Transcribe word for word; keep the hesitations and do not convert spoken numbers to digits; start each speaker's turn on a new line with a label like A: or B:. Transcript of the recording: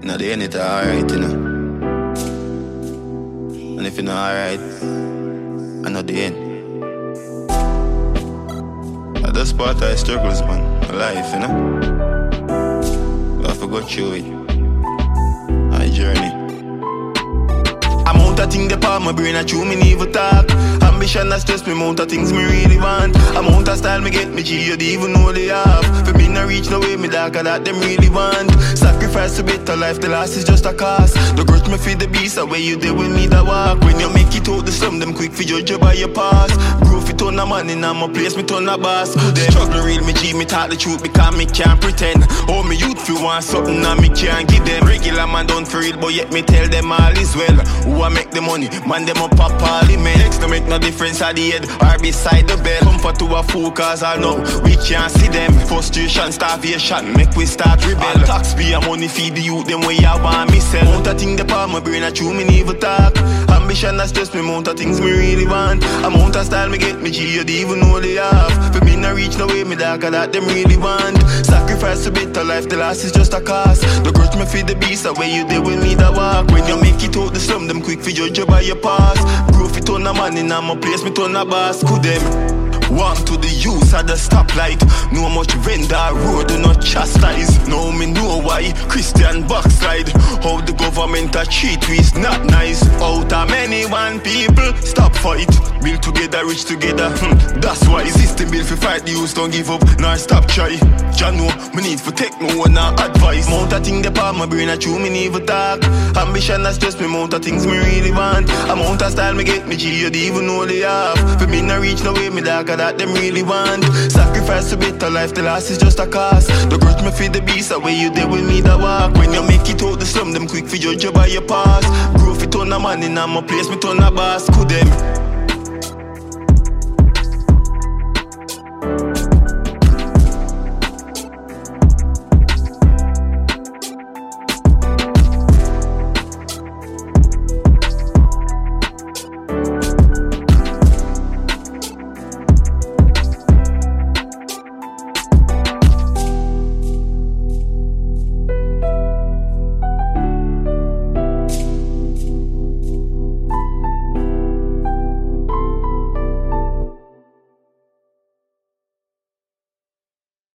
A: Now the end it's alright, you know. And if you're not alright, I know the end. That's part of the struggles, man. Life, you know. You have to go through it. My journey. Amount of things that part my brain, I chew me never talk. Ambition that stress me, amount of things me really want. Amount of style me get me G, you don't even know they have. For me not reach no way, me darker that them really want. Sacrifice a better life, the last is just a cost. The grudge me feed the beast, away you there with me that walk. When you make it out the slum, them quick for judge you by your past. Grow fit on a man in my place, me turn a boss. Good them struggle real, me G, me talk the truth because me can't pretend. Oh, me youth feel want something and me can't give them. Regular man done for real, but yet me tell them all is well. Who I make the money, man them up a parliament. Next to make no difference at the head or beside the bell. Comfort to a fool cause I know we can't see them. Frustration, starvation, make we start rebel. All tax pay and money feed the youth, them way I want me sell. Mount of things the palm my brain, I chew me never talk. Ambition that's just me, mount of things me really want. Amount of style me get me G, you don't even know they have. For me not reach no way, me darker that them really want. Sacrifice a better life, the last is just a cost. The grudge me feed the beast, away you there with me that walk. When you make it out the slum, them quick for judge you by your past. Grow fit on a man in my place, me turn a boss. Could them walk to the use at the stoplight. No much vendor road, do not chastise. Now me know why Christian backslide. How the government a cheat we is not nice. Out of many one people stop fight. Build together, rich together, hmm, that's why. System build for fight, the youth don't give up, nor stop try. Jah know, me need for take no one advice. Mount of things the part my brain, I chew me never talk. Ambition that's just me, mount of things me really want. Amount of style me get me G, you don't even know they have. For me not reach no way, me darker that them really want. Sacrifice a better life, the last is just a cost. The grudge me feed the beast, away you there with me that walk. When you make it out the slum, them quick for judge you by your past. Grow fit on a man in my place, me turn a boss. Could them